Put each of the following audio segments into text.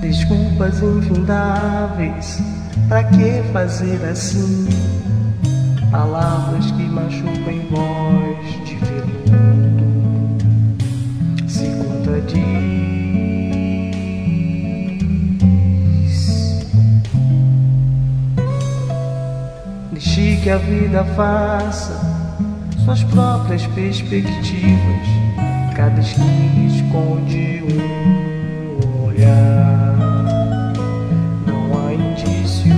Desculpas infindáveis, pra que fazer assim? Palavras que machucam em voz de veludo se contradiz. Deixe que a vida faça suas próprias perspectivas. Cada esquina esconde um olhar. Não há indícios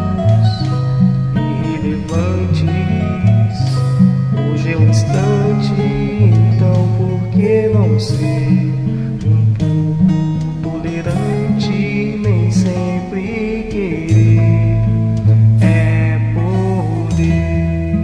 irrelevantes. Hoje é um instante, então por que não ser um pouco tolerante? Nem sempre querer é poder.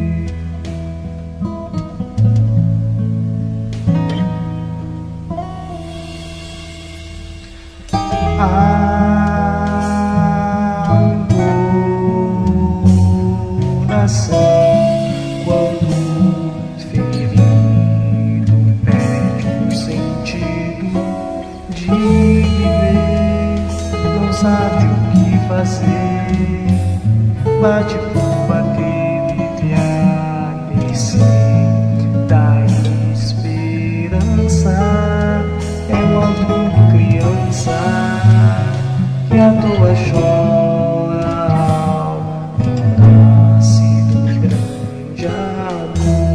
Quando ferido perde o sentido de viver, não sabe o que fazer, bate por bater, vive a mercê da esperança. É um adulto criança que à toa chora ao nasce do grande amor.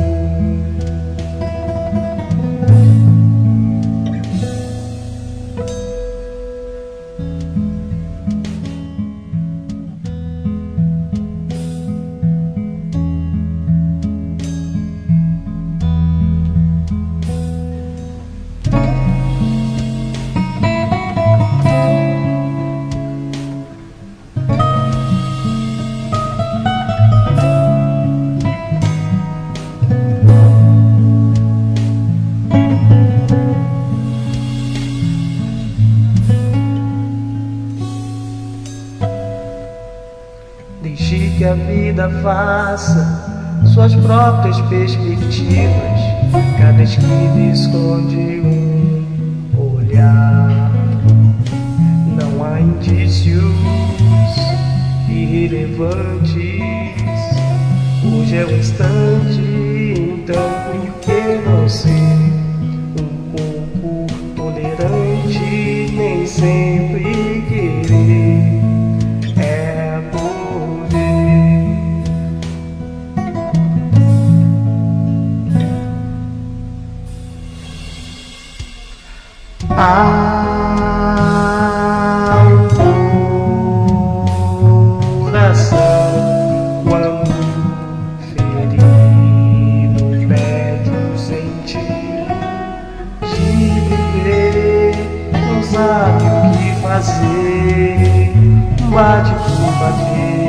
Deixe que a vida faça suas próprias perspectivas. Cada esquina esconde um olhar. Não há indícios irrelevantes. Hoje é um instante, então por que não ser um pouco tolerante? Nem sempre querer é poder. O coração, quando ferido, perde o sentido de viver, não sabe o que fazer, bate por bater.